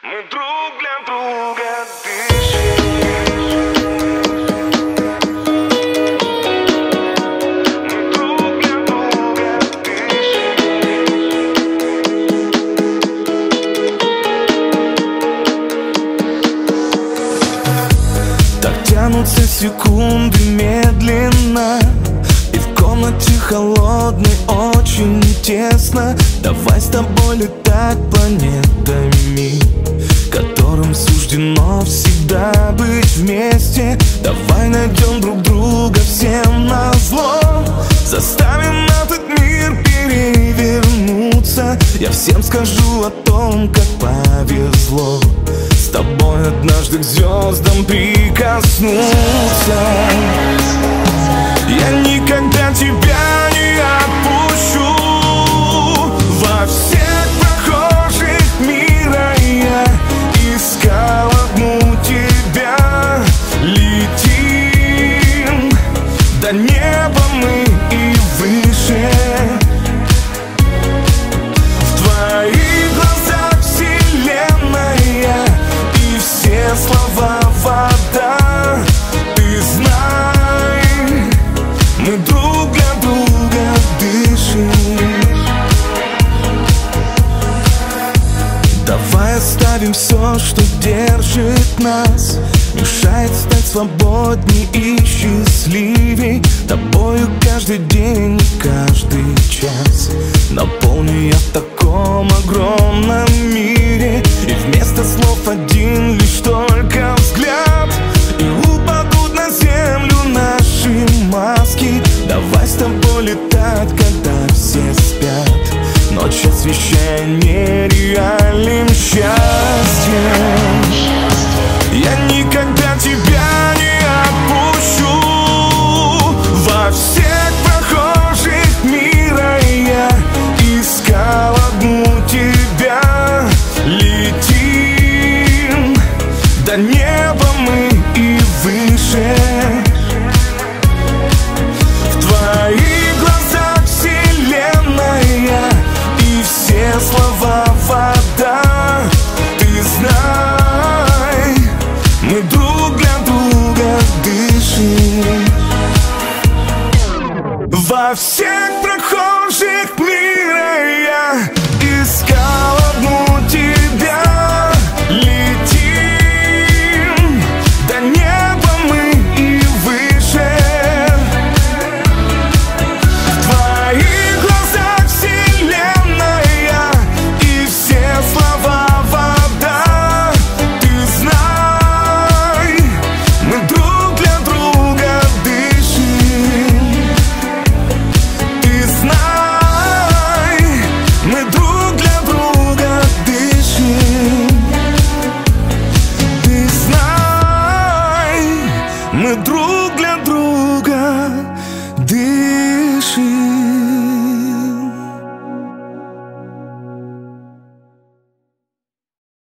Мы друг для друга дышим. Мы друг для друга дышим. Так тянутся секунды медленно, и в комнате холодной очень тесно. Давай с тобой летать планетами, которым суждено всегда быть вместе. Давай найдем друг друга всем назло, заставим этот мир перевернуться. Я всем скажу о том, как повезло с тобой однажды к звездам прикоснуться. Я никогда тебя не отпущу. Во всех прохожих мира я искал одну тебя. Летим до неба мы и выше. В твоих глазах вселенная и все слова вода. Ты знай, мы друг для друга дышим. Давай оставим все, что держит нас, мешает стать свободней и счастливей. Тобою каждый день и каждый час наполню я в таком огромном